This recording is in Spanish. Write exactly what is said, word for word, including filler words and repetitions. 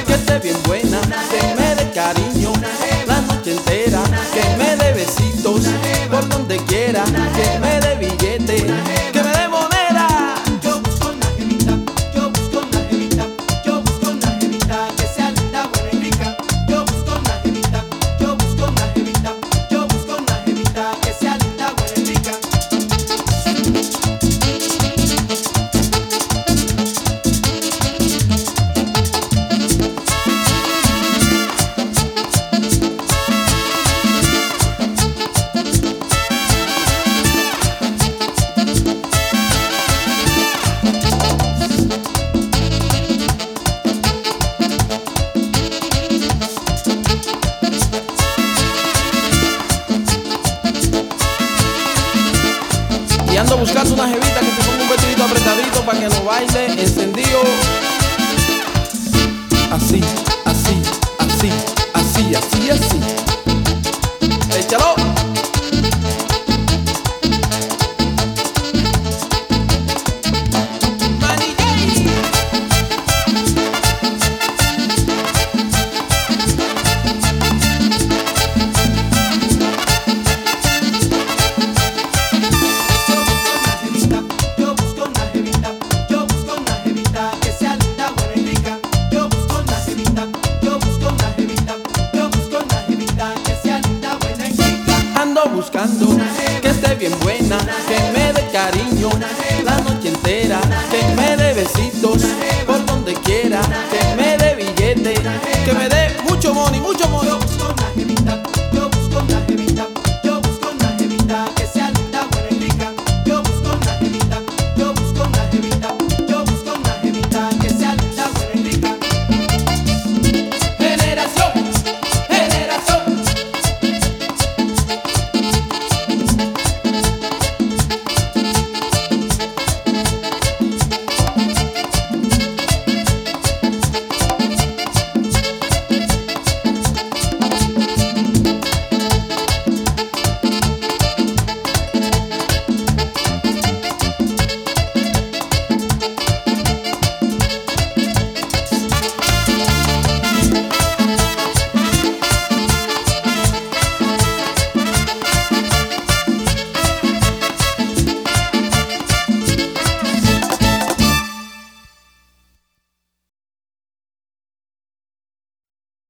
que esté bien buena, que me dé cariño la noche entera, que me dé besitos por donde quiera, que me dé billete, que me dé moneda. Yo busco una jevita, yo busco una jevita, yo busco una jevita que sea linda, buena y rica. Yo busco una jevita, yo busco una jevita, yo busco una jevita que sea linda, buena y rica. Y ando buscando una jevita que se ponga un vestidito apretadito para que no baile encendido. Así, así, así, así, así, así. Échalo. Manny J. Yo busco una jevita, yo busco una jevita que sea linda, buena y rica. Yo busco una jevita, yo busco una jevita, yo busco una jevita que sea linda, buena y rica. Ando buscando que esté bien buena, que me dé cariño la noche entera, que me dé besitos por donde quiera, que me dé billete, que me dé mucho money, mucho money. Yo busco una jevita,